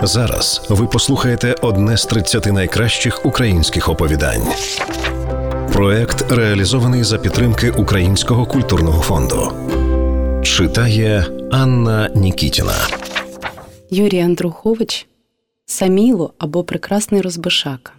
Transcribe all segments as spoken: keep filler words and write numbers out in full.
Зараз ви послухаєте одне з тридцяти найкращих українських оповідань. Проект реалізований за підтримки Українського культурного фонду. Читає Анна Нікітіна. Юрій Андрухович «Саміло» або «Прекрасний розбишака».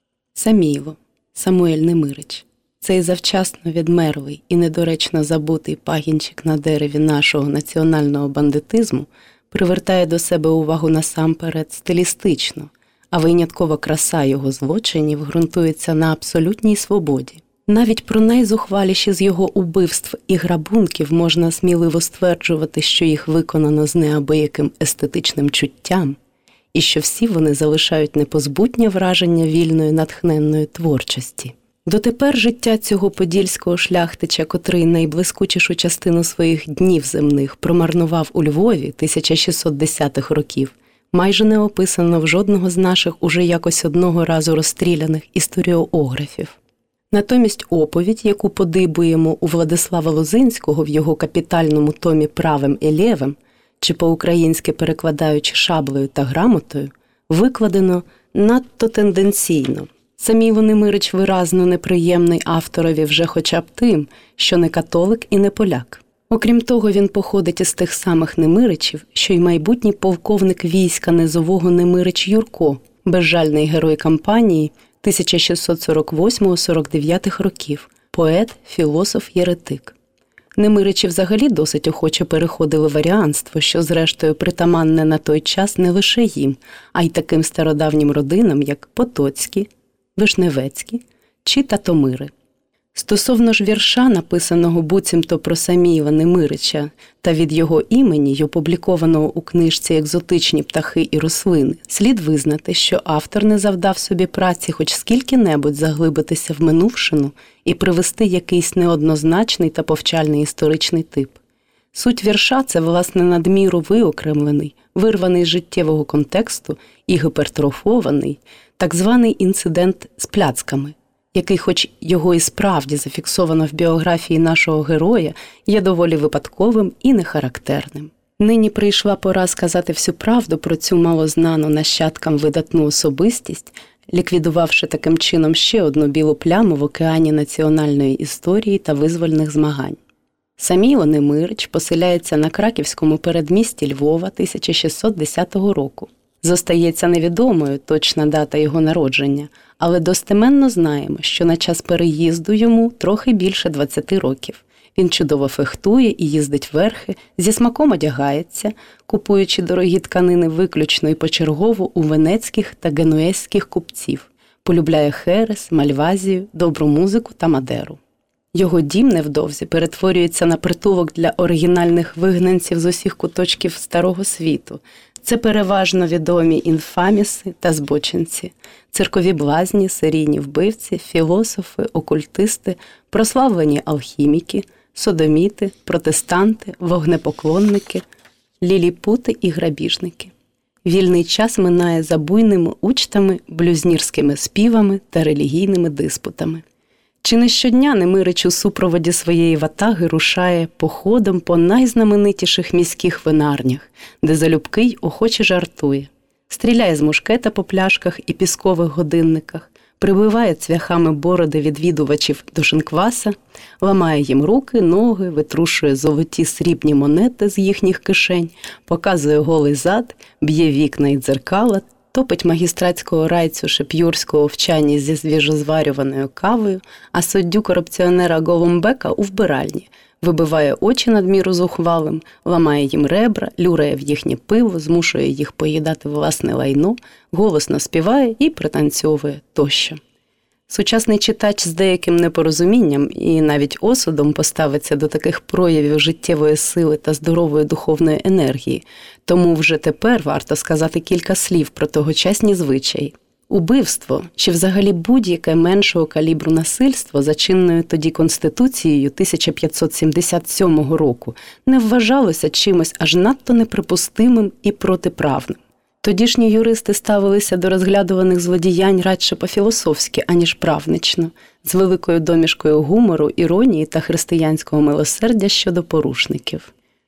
Саміло, Самуель Немирич. Цей завчасно відмерлий і недоречно забутий пагінчик на дереві нашого національного бандитизму привертає до себе увагу насамперед стилістично, а виняткова краса його злочинів ґрунтується на абсолютній свободі. Навіть про найзухваліші з його убивств і грабунків можна сміливо стверджувати, що їх виконано з неабияким естетичним чуттям, і що всі вони залишають непозбутнє враження вільної натхненної творчості. Дотепер життя цього подільського шляхтича, котрий найблискучішу частину своїх днів земних промарнував у Львові тисяча шістсот десятих років, майже не описано в жодного з наших уже якось одного разу розстріляних історіографів. Натомість оповідь, яку подибуємо у Владислава Лозинського в його капітальному томі «Правим і лєвим», чи по-українськи перекладаючи «Шаблею та грамотою», викладено надто тенденційно. Саміло Немирич виразно неприємний авторові вже хоча б тим, що не католик і не поляк. Окрім того, він походить із тих самих Немиричів, що й майбутній полковник війська низового Немирич Юрко, безжальний герой кампанії тисяча шістсот сорок восьмого — сорок дев'ятих років, поет, філософ, єретик. Немиричі взагалі досить охоче переходили в аріанство, що зрештою притаманне на той час не лише їм, а й таким стародавнім родинам, як Потоцькі, Вишневецькі чи Татомири. Стосовно ж вірша, написаного буцімто про Саміла Немирича та від його імені й опублікованого у книжці «Екзотичні птахи і рослини», слід визнати, що автор не завдав собі праці хоч скільки-небудь заглибитися в минувшину і привести якийсь неоднозначний та повчальний історичний тип. Суть вірша – це, власне, надміру виокремлений, вирваний з життєвого контексту і гіпертрофований так званий інцидент з пляцками, який, хоч його і справді зафіксовано в біографії нашого героя, є доволі випадковим і нехарактерним. Нині прийшла пора сказати всю правду про цю малознану нащадкам видатну особистість, ліквідувавши таким чином ще одну білу пляму в океані національної історії та визвольних змагань. Саміло Немирич поселяється на краківському передмісті Львова тисяча шістсот десятого року. Зостається невідомою точна дата його народження, але достеменно знаємо, що на час переїзду йому трохи більше двадцяти років. Він чудово фехтує і їздить верхи, зі смаком одягається, купуючи дорогі тканини виключно і почергово у венецьких та генуезьких купців, полюбляє херес, мальвазію, добру музику та мадеру. Його дім невдовзі перетворюється на притулок для оригінальних вигнанців з усіх куточків Старого світу. Це переважно відомі інфаміси та збочинці, циркові блазні, серійні вбивці, філософи, окультисти, прославлені алхіміки, содоміти, протестанти, вогнепоклонники, ліліпути і грабіжники. Вільний час минає за буйними учтами, блюзнірськими співами та релігійними диспутами. Чи не щодня Немирич у супроводі своєї ватаги рушає походом по найзнаменитіших міських винарнях, де залюбки й охоче жартує, стріляє з мушкета по пляшках і піскових годинниках, прибиває цвяхами бороди відвідувачів до шинкваса, ламає їм руки, ноги, витрушує золоті срібні монети з їхніх кишень, показує голий зад, б'є вікна й дзеркала, топить магістратського райцю шеп'юрського в чані зі свіжозварюваною кавою, а суддю корупціонера Голумбека у вбиральні, вибиває очі надміру зухвалим, ламає їм ребра, люрає в їхнє пиво, змушує їх поїдати власне лайно, голосно співає і пританцьовує тощо. Сучасний читач з деяким непорозумінням і навіть осудом поставиться до таких проявів життєвої сили та здорової духовної енергії, тому вже тепер варто сказати кілька слів про тогочасні звичаї. Убивство, чи взагалі будь-яке меншого калібру насильство за чинною тоді Конституцією тисяча п'ятсот сімдесят сьомого року не вважалося чимось аж надто неприпустимим і протиправним. Тодішні юристи ставилися до розглядуваних злодіянь радше по-філософськи, аніж правнично, з великою домішкою гумору, іронії та християнського милосердя щодо порушників.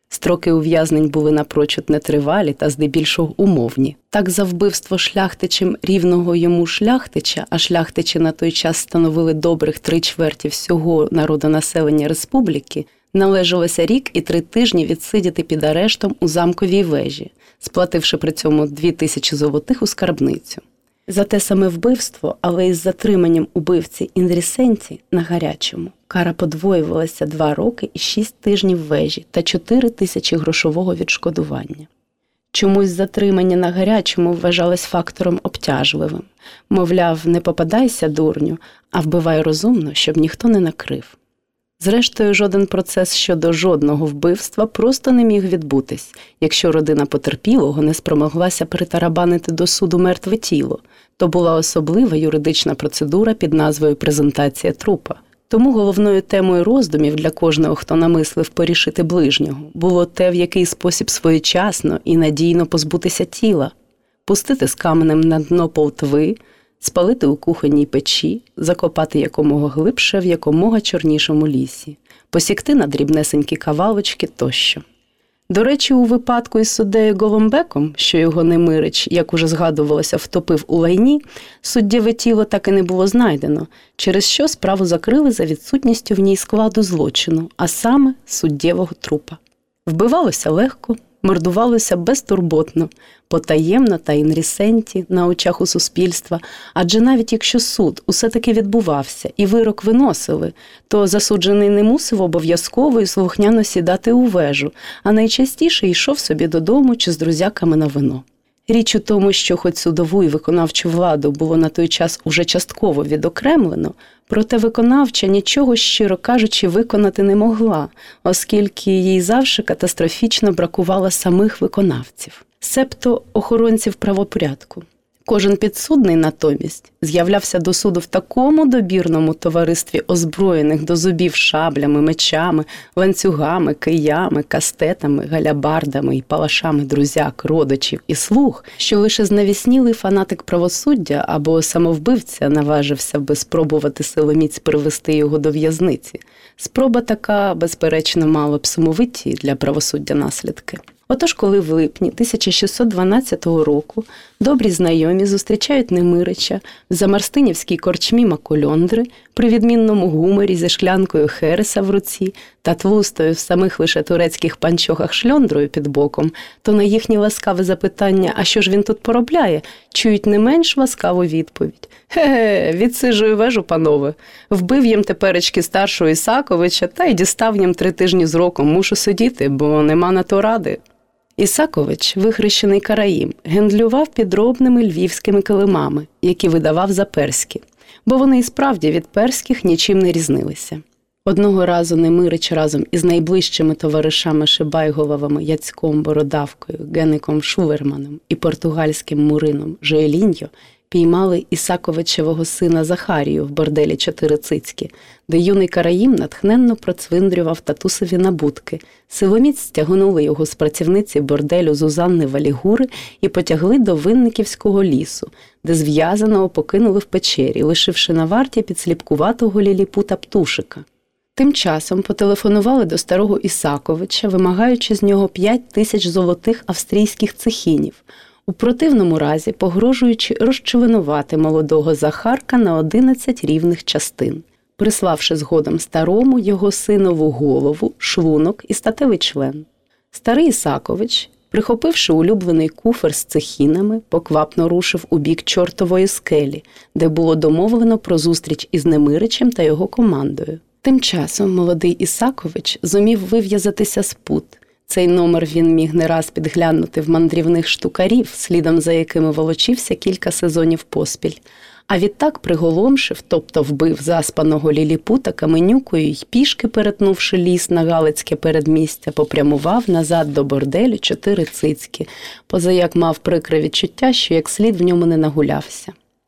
Строки ув'язнень були напрочуд нетривалі та здебільшого умовні. Так за вбивство шляхтичем рівного йому шляхтича, а шляхтичі на той час становили добрих три чверті всього народонаселення республіки, належалося рік і три тижні відсидіти під арештом у замковій вежі, сплативши при цьому дві тисячі золотих у скарбницю. За те саме вбивство, але із затриманням убивці Інрісенті на гарячому, кара подвоювалася два роки і шість тижнів вежі та чотири тисячі грошового відшкодування. Чомусь затримання на гарячому вважалось фактором обтяжливим. Мовляв, не попадайся, дурню, а вбивай розумно, щоб ніхто не накрив. Зрештою, жоден процес щодо жодного вбивства просто не міг відбутись, якщо родина потерпілого не спромоглася притарабанити до суду мертве тіло. То була особлива юридична процедура під назвою «презентація трупа». Тому головною темою роздумів для кожного, хто намислив порішити ближнього, було те, в який спосіб своєчасно і надійно позбутися тіла, пустити з каменем на дно полтви, спалити у кухонній печі, закопати якомога глибше в якомога чорнішому лісі, посікти на дрібнесенькі кавалочки тощо. До речі, у випадку із суддею Голомбеком, що його Немирич, як уже згадувалося, втопив у лайні, суддєве тіло так і не було знайдено, через що справу закрили за відсутністю в ній складу злочину, а саме суддєвого трупа. Вбивалося легко, мордувалося безтурботно, потаємно та інрісенті на очах у суспільства, адже навіть якщо суд усе-таки відбувався і вирок виносили, то засуджений не мусив обов'язково і слухняно сідати у вежу, а найчастіше йшов собі додому чи з друзяками на вино. Річ у тому, що хоч судову і виконавчу владу було на той час уже частково відокремлено, проте виконавча нічого, щиро кажучи, виконати не могла, оскільки їй завжди катастрофічно бракувало самих виконавців, себто охоронців правопорядку. Кожен підсудний натомість з'являвся до суду в такому добірному товаристві озброєних до зубів шаблями, мечами, ланцюгами, киями, кастетами, галябардами і палашами друзяк, родичів і слуг, що лише знавіснілий фанатик правосуддя або самовбивця наважився би спробувати силоміць привести його до в'язниці. Спроба така, безперечно, мала б сумовиті для правосуддя наслідки. Отож, коли в липні тисяча шістсот дванадцятого року добрі знайомі зустрічають Немирича в замарстинівській корчмі Макольондри при відмінному гуморі зі шклянкою хереса в руці та тлустою в самих лише турецьких панчохах шльондрою під боком, то на їхнє ласкаве запитання «А що ж він тут поробляє?» чують не менш ласкаву відповідь. «Ге-ге, відсиджую вежу, панове. Вбив їм теперечки старшого Ісаковича та й дістав їм три тижні з роком. Мушу сидіти, бо нема на то ради». Ісакович, вихрещений караїм, гендлював підробними львівськими килимами, які видавав за перські, бо вони і справді від перських нічим не різнилися. Одного разу Немирич разом із найближчими товаришами Шибайголовами Яцьком Бородавкою, Геником Шуверманом і португальським мурином Жоеліньо піймали Ісаковичевого сина Захарію в борделі «Чотири цицьки», де юний караїм натхненно процвиндрював татусові набутки. Силоміць стягнули його з працівниці борделю Зузанни Валігури і потягли до Винниківського лісу, де зв'язаного покинули в печері, лишивши на варті підсліпкуватого ліліпута Птушика. Тим часом потелефонували до старого Ісаковича, вимагаючи з нього п'ять тисяч золотих австрійських цехінів, у противному разі погрожуючи розчленувати молодого Захарка на одинадцять рівних частин, приславши згодом старому його синову голову, шлунок і статевий член. Старий Ісакович, прихопивши улюблений куфер з цехінами, поквапно рушив у бік Чортової скелі, де було домовлено про зустріч із Немиричем та його командою. Тим часом молодий Ісакович зумів вив'язатися з пут. Цей номер він міг не раз підглянути в мандрівних штукарів, слідом за якими волочився кілька сезонів поспіль. А відтак приголомшив, тобто вбив заспаного ліліпута каменюкою й пішки, перетнувши ліс на Галицьке передмістя, попрямував назад до борделю «Чотири цицьки», позаяк мав прикре відчуття, що як слід в ньому не нагулявся.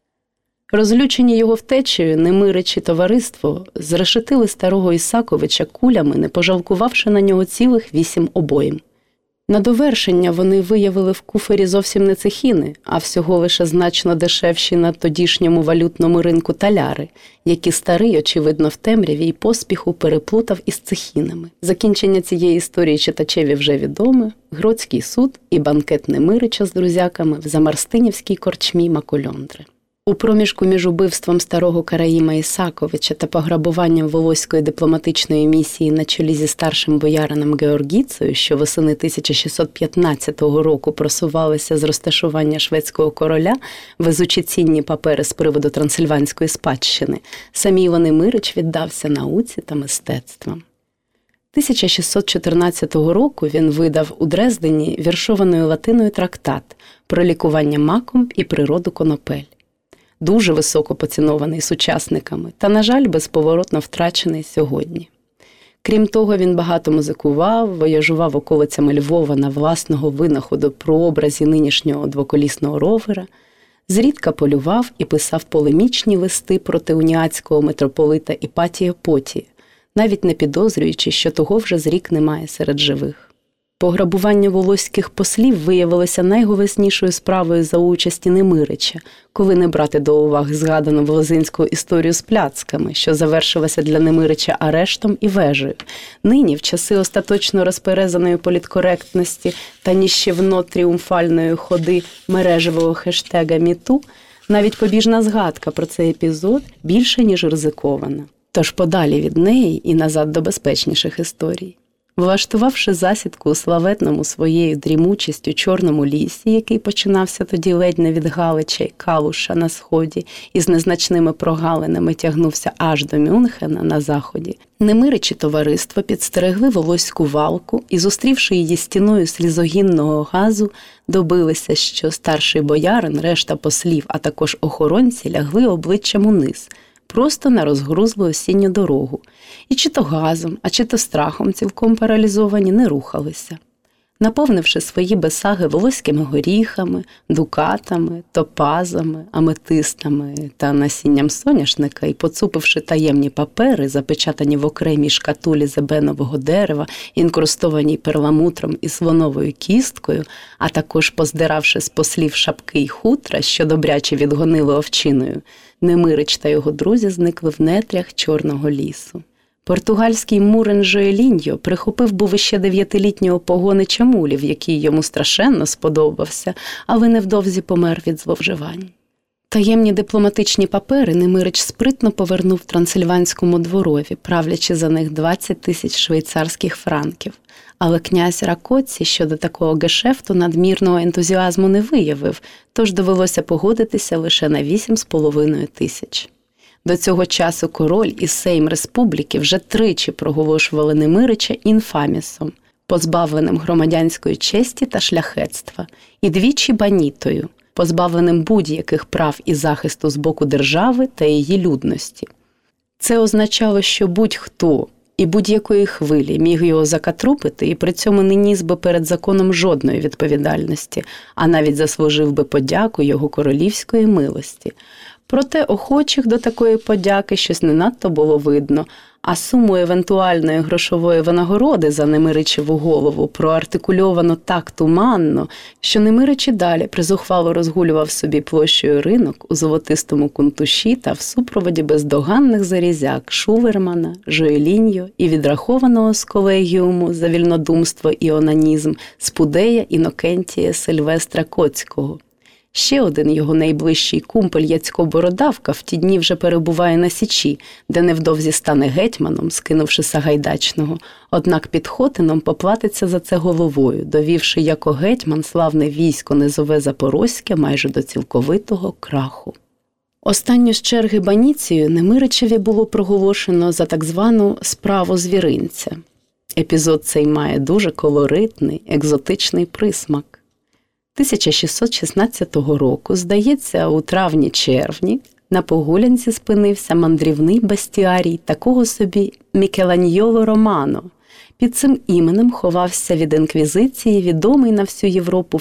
Розлючені його втечею, Немирич і товариство зрешетили старого Ісаковича кулями, не пожалкувавши на нього цілих вісім обоїм. На довершення вони виявили в куфері зовсім не цехіни, а всього лише значно дешевші на тодішньому валютному ринку таляри, які старий, очевидно, в темряві й поспіху переплутав із цехінами. Закінчення цієї історії читачеві вже відоме – Гродський суд і банкет Немирича з друзяками в замарстинівській корчмі Макольондри. У проміжку між убивством старого Караїма Ісаковича та пограбуванням Волоської дипломатичної місії на чолі зі старшим боярином Георгіцею, що восени тисяча шістсот п'ятнадцятого року просувалися з розташування шведського короля, везучи цінні папери з приводу трансильванської спадщини, Саміло Немирич віддався науці та мистецтвам. тисяча шістсот чотирнадцятого року він видав у Дрездені віршованою латиною трактат про лікування маком і природу конопель. Дуже високо поцінований сучасниками та, на жаль, безповоротно втрачений сьогодні. Крім того, він багато музикував, вояжував околицями Львова на власного винаходу прообразі нинішнього двоколісного ровера, зрідка полював і писав полемічні листи проти уніатського митрополита Іпатія Потія, навіть не підозрюючи, що того вже зрік немає серед живих. Пограбування волоських послів виявилося найголоснішою справою за участі Немирича, коли не брати до уваги згадану волозинську історію з пляцками, що завершилася для Немирича арештом і вежею. Нині, в часи остаточно розперезаної політкоректності та ніщівно тріумфальної ходи мережевого хештега «Міту», навіть побіжна згадка про цей епізод більше, ніж ризикована. Тож подалі від неї і назад до безпечніших історій. Влаштувавши засідку у славетному своєю дрімучістю Чорному лісі, який починався тоді ледь не від Галича й Калуша на сході і з незначними прогалинами тягнувся аж до Мюнхена на заході, Немирич і товариство підстерегли волоську валку і, зустрівши її стіною слізогінного газу, добилися, що старший боярин, решта послів, а також охоронці лягли обличчям униз – просто на розгрузлу осінню дорогу, і чи то газом, а чи то страхом цілком паралізовані не рухалися. Наповнивши свої бесаги волоськими горіхами, дукатами, топазами, аметистами та насінням соняшника і поцупивши таємні папери, запечатані в окремій шкатулі з ебенового дерева, інкрустованій перламутром і слоновою кісткою, а також поздиравши з послів шапки й хутра, що добряче відгонили овчиною, Немирич та його друзі зникли в нетрях Чорного лісу. Португальський Мурен Жоеліньо прихопив був іще дев'ятилітнього погонича мулів, який йому страшенно сподобався, але невдовзі помер від зловживань. Таємні дипломатичні папери Немирич спритно повернув трансильванському дворові, правлячи за них двадцять тисяч швейцарських франків. Але князь Ракоці щодо такого гешефту надмірного ентузіазму не виявив, тож довелося погодитися лише на вісім з половиною тисяч. До цього часу король і Сейм Республіки вже тричі проголошували Немирича інфамісом, позбавленим громадянської честі та шляхетства, і двічі банітою, позбавленим будь-яких прав і захисту з боку держави та її людності. Це означало, що будь-хто і будь-якої хвилі міг його закатрупити і при цьому не ніс би перед законом жодної відповідальності, а навіть заслужив би подяку його королівської милості. Проте охочих до такої подяки щось не надто було видно, а суму евентуальної грошової винагороди за Немиричеву голову проартикульовано так туманно, що Немирич і далі призухвало розгулював собі площею ринок у золотистому кунтуші та в супроводі бездоганних зарізяк Шувермана, Жоеліньо і відрахованого з колегіуму за вільнодумство і онанізм Спудея Інокентія Сильвестра Коцького. Ще один його найближчий кумпель Яцько Бородавка в ті дні вже перебуває на Січі, де невдовзі стане гетьманом, скинувши Сагайдачного, однак під Хотином поплатиться за це головою, довівши яко гетьман славне військо низове Запорозьке майже до цілковитого краху. Останню з черги баніцію Немиричеві було проголошено за так звану «справу звіринця». Епізод цей має дуже колоритний, екзотичний присмак. тисяча шістсот шістнадцятого року, здається, у травні-червні, на Погулянці спинився мандрівний бестіарій такого собі Мікеланьйоло Романо. Під цим іменем ховався від інквізиції відомий на всю Європу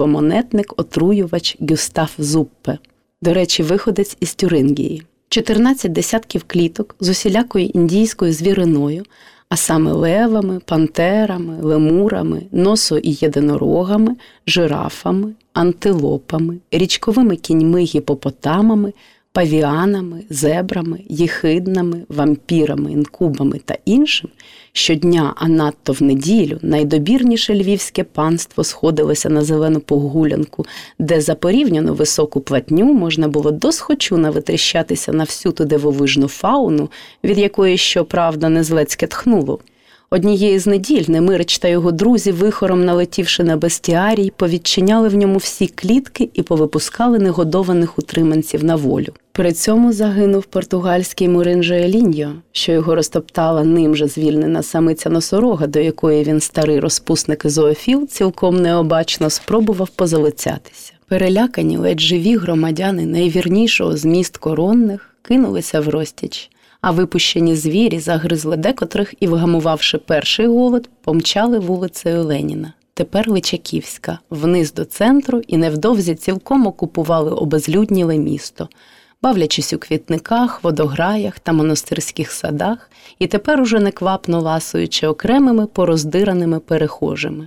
фальшивомонетник-отруювач Гюстав Зуппе. До речі, виходець із Тюрингії. чотирнадцять десятків кліток з усілякою індійською звіриною, а саме левами, пантерами, лемурами, носо- і єдинорогами, жирафами, антилопами, річковими кіньми-гіпопотамами, павіанами, зебрами, єхиднами, вампірами, інкубами та іншим, щодня, а надто в неділю, найдобірніше львівське панство сходилося на зелену погулянку, де за порівняно високу платню можна було досхочу навитріщатися на всю ту дивовижну фауну, від якої, щоправда, не злецьке тхнуло. Однієї з неділь Немирич та його друзі, вихором налетівши на бестіарій, повідчиняли в ньому всі клітки і повипускали негодованих утриманців на волю. При цьому загинув португальський Мурин Жоеліньо, що його розтоптала ним же звільнена самиця-носорога, до якої він, старий розпусник і зоофіл, цілком необачно спробував позалицятися. Перелякані, ледь живі громадяни найвірнішого з міст коронних кинулися в розтіч, а випущені звірі загризли декотрих і, вгамувавши перший голод, помчали вулицею Леніна, тепер Личаківська, вниз до центру і невдовзі цілком окупували обезлюдніле місто, бавлячись у квітниках, водограях та монастирських садах і тепер уже неквапно ласуючи окремими пороздираними перехожими.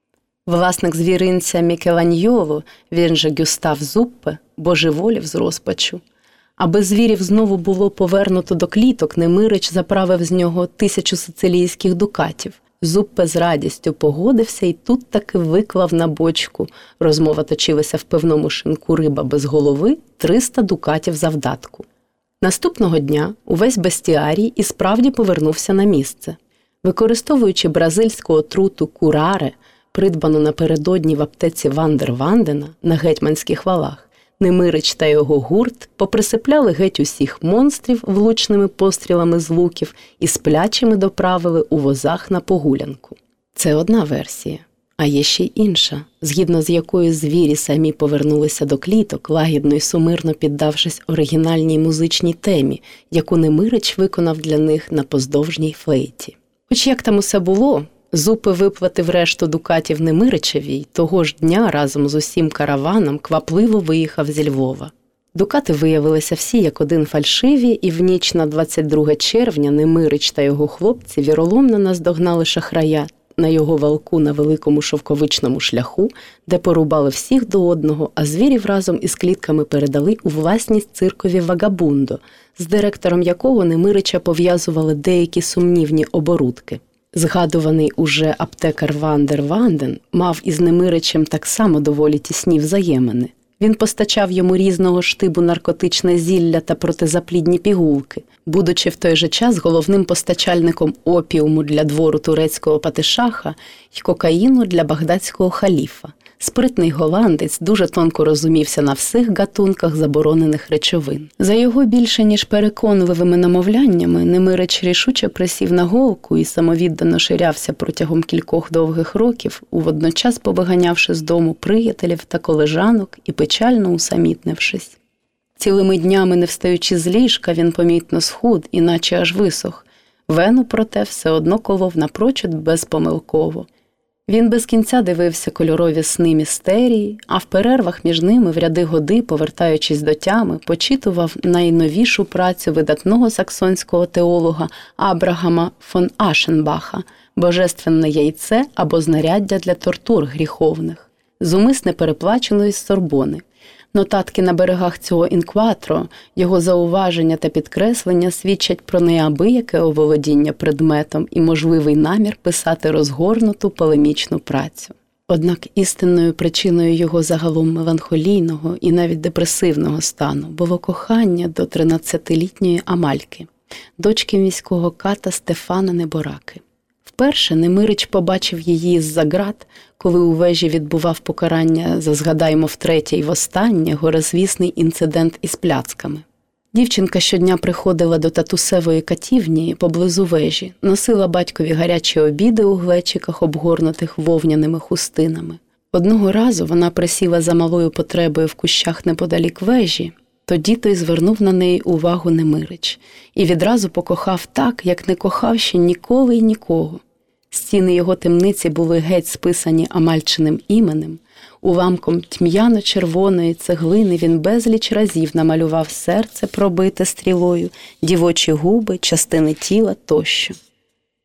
Власник звіринця Мікеланьоло, він же Гюстав Зуппе, божеволів з розпачу. Аби звірів знову було повернуто до кліток, Немирич заправив з нього тисячу сицилійських дукатів. Зуппе з радістю погодився і тут таки виклав на бочку, розмова точилася в пивному шинку риба без голови, триста дукатів завдатку. Наступного дня увесь бестіарій і справді повернувся на місце. Використовуючи бразильську отруту кураре, придбану напередодні в аптеці Вандер Вандена на гетьманських валах, Немирич та його гурт поприсипляли геть усіх монстрів влучними пострілами з луків і сплячими доправили у возах на погулянку. Це одна версія. А є ще й інша, згідно з якою звірі самі повернулися до кліток, лагідно й сумирно піддавшись оригінальній музичній темі, яку Немирич виконав для них на поздовжній флейті. Хоч як там усе було, Зуппе виплатив решту дукатів Немиричеві й того ж дня разом з усім караваном квапливо виїхав зі Львова. Дукати виявилися всі як один фальшиві, і в ніч на двадцять друге червня Немирич та його хлопці віроломно наздогнали шахрая на його валку на великому шовковичному шляху, де порубали всіх до одного, а звірів разом із клітками передали у власність циркові Вагабундо, з директором якого Немирича пов'язували деякі сумнівні оборудки. Згадуваний уже аптекар Вандер Ванден мав із Немиричем так само доволі тісні взаємини. Він постачав йому різного штибу наркотичне зілля та протизаплідні пігулки, будучи в той же час головним постачальником опіуму для двору турецького патишаха й кокаїну для багдадського халіфа. Спритний голландець дуже тонко розумівся на всіх гатунках заборонених речовин. За його більше ніж переконливими намовляннями Немирич рішуче присів на голку і самовіддано ширявся протягом кількох довгих років, водночас повиганявши з дому приятелів та колежанок і печально усамітнившись. Цілими днями, не встаючи з ліжка, він помітно схуд, іначе аж висох. Вену, проте, все одно колов напрочуд безпомилково. Він без кінця дивився кольорові сни містерії, а в перервах між ними в ряди годи, повертаючись до тями, почитував найновішу працю видатного саксонського теолога Абрагама фон Ашенбаха «Божественне яйце або знаряддя для тортур гріховних», зумисне переплаченої з Сорбони. Нотатки на берегах цього інкватро, його зауваження та підкреслення свідчать про неабияке оволодіння предметом і можливий намір писати розгорнуту полемічну працю. Однак істинною причиною його загалом меланхолійного і навіть депресивного стану було кохання до тринадцятилітньої Амальки, дочки міського ката Стефана Небораки. Вперше Немирич побачив її з-за ґрат, коли у вежі відбував покарання за, згадаймо, втретє й востаннє горизвісний інцидент із пляцками. Дівчинка щодня приходила до татусевої катівні поблизу вежі, носила батькові гарячі обіди у глечиках, обгорнутих вовняними хустинами. Одного разу вона присіла за малою потребою в кущах неподалік вежі, тоді той звернув на неї увагу Немирич і відразу покохав так, як не кохав ще ніколи й нікого. Стіни його темниці були геть списані Амальчиним іменем. Уламком тьмяно-червоної цеглини він безліч разів намалював серце, пробите стрілою, дівочі губи, частини тіла тощо.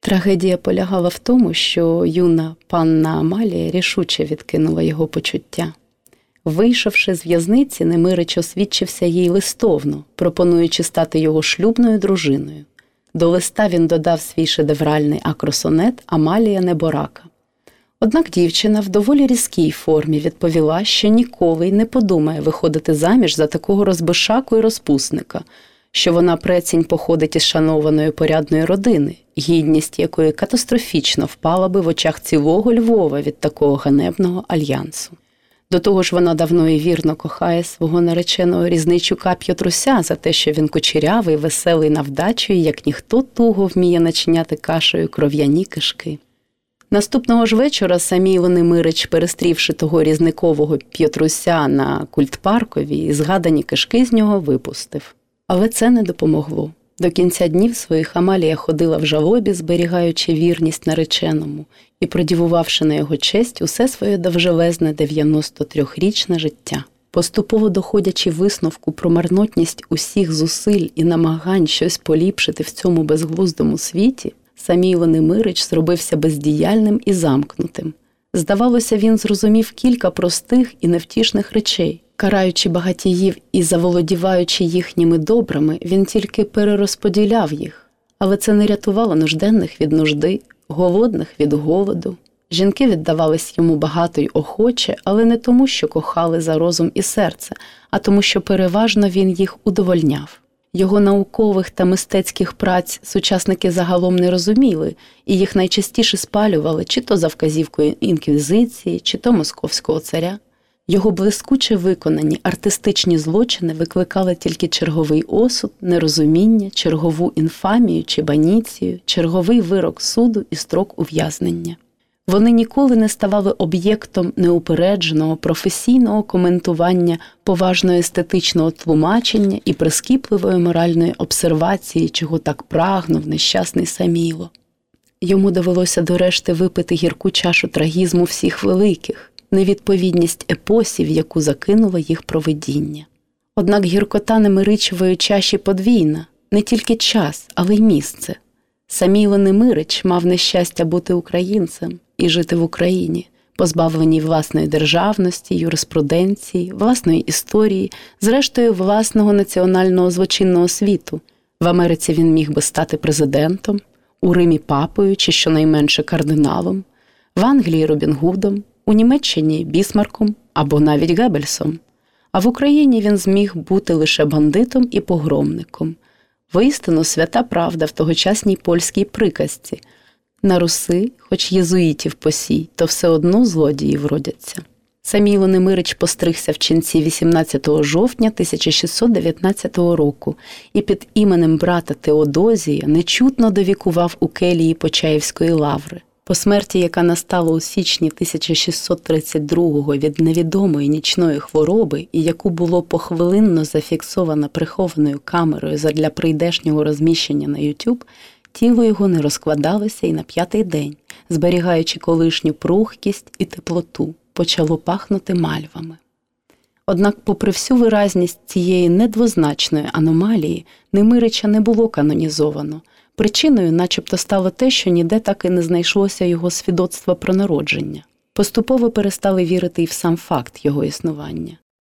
Трагедія полягала в тому, що юна панна Амалія рішуче відкинула його почуття. Вийшовши з в'язниці, Немирич освідчився їй листовно, пропонуючи стати його шлюбною дружиною. До листа він додав свій шедевральний акросонет «Амалія Неборака». Однак дівчина в доволі різкій формі відповіла, що ніколи й не подумає виходити заміж за такого розбишаку і розпусника, що вона прецінь походить із шанованої порядної родини, гідність якої катастрофічно впала би в очах цілого Львова від такого ганебного альянсу. До того ж, вона давно і вірно кохає свого нареченого Різничука П'єтруся за те, що він кучерявий, веселий на вдачу і як ніхто туго вміє начиняти кашею кров'яні кишки. Наступного ж вечора Самійло Немирич, перестрівши того різникового П'єтруся на Культпарковій, і згадані кишки з нього випустив. Але це не допомогло. До кінця днів своїх Амалія ходила в жалобі, зберігаючи вірність нареченому і продівувавши на його честь усе своє довжелезне дев'яностотрирічне життя. Поступово доходячи висновку про марнотність усіх зусиль і намагань щось поліпшити в цьому безглуздому світі, Самійло Немирич зробився бездіяльним і замкнутим. Здавалося, він зрозумів кілька простих і невтішних речей. Караючи багатіїв і заволодіваючи їхніми добрами, він тільки перерозподіляв їх. Але це не рятувало нужденних від нужди, голодних від голоду. Жінки віддавались йому багато й охоче, але не тому, що кохали за розум і серце, а тому, що переважно він їх удовольняв. Його наукових та мистецьких праць сучасники загалом не розуміли, і їх найчастіше спалювали чи то за вказівкою інквізиції, чи то московського царя. Його блискуче виконані артистичні злочини викликали тільки черговий осуд, нерозуміння, чергову інфамію чи баніцію, черговий вирок суду і строк ув'язнення. Вони ніколи не ставали об'єктом неупередженого професійного коментування, поважного естетичного тлумачення і прискіпливої моральної обсервації, чого так прагнув нещасний Самійло. Йому довелося до решти випити гірку чашу трагізму всіх великих, невідповідність епосі, в яку закинуло їх провидіння. Однак гіркота Немиричевої чаші подвійна, не тільки час, але й місце. Самійло Немирич мав нещастя бути українцем і жити в Україні, позбавленій власної державності, юриспруденції, власної історії, зрештою власного національного злочинного світу. В Америці він міг би стати президентом, у Римі папою чи щонайменше кардиналом, в Англії Робін Гудом, у Німеччині Бісмарком або навіть Геббельсом. А в Україні він зміг бути лише бандитом і погромником. Воістину свята правда в тогочасній польській приказці. На Руси, хоч єзуїтів посій, то все одно злодії вродяться. Самійло Немирич постригся в ченці вісімнадцятого жовтня тисяча шістсот дев'ятнадцятого року і під іменем брата Теодозія нечутно довікував у келії Почаївської лаври. По смерті, яка настала у січні тисяча шістсот тридцять другого від невідомої нічної хвороби і яку було похвилинно зафіксовано прихованою камерою задля прийдешнього розміщення на YouTube, тіло його не розкладалося і на п'ятий день, зберігаючи колишню прухкість і теплоту, почало пахнути мальвами. Однак, попри всю виразність цієї недвозначної аномалії, Немирича не було канонізовано. Причиною начебто стало те, що ніде так і не знайшлося його свідоцтва про народження. Поступово перестали вірити і в сам факт його існування.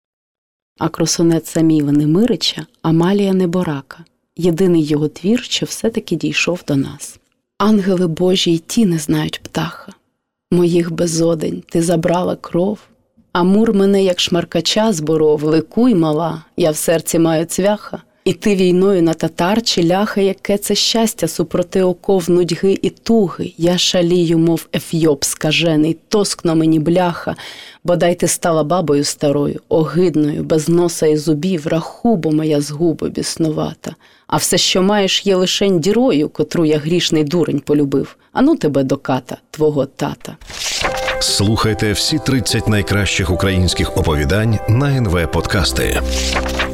Акросонет Самійла Немирича «Амалія Неборака» – єдиний його твір, що все-таки дійшов до нас. Ангели Божі й ті не знають птаха. Моїх безодень ти забрала кров, Амур мене, як шмаркача, зборов, ликуй, мала, я в серці маю цвяха. І ти війною на татар чи ляха, яке це щастя супроти оков нудьги і туги. Я шалію, мов ефйоп скажений, тоскно мені бляха, бодай ти стала бабою старою, огидною, без носа і зубів, рахубо моя згуба біснувата. А все, що маєш, є лишень дірою, котру я грішний дурень полюбив. Ану тебе до ката, твого тата. Слухайте всі тридцять найкращих українських оповідань на ен ве Подкасти.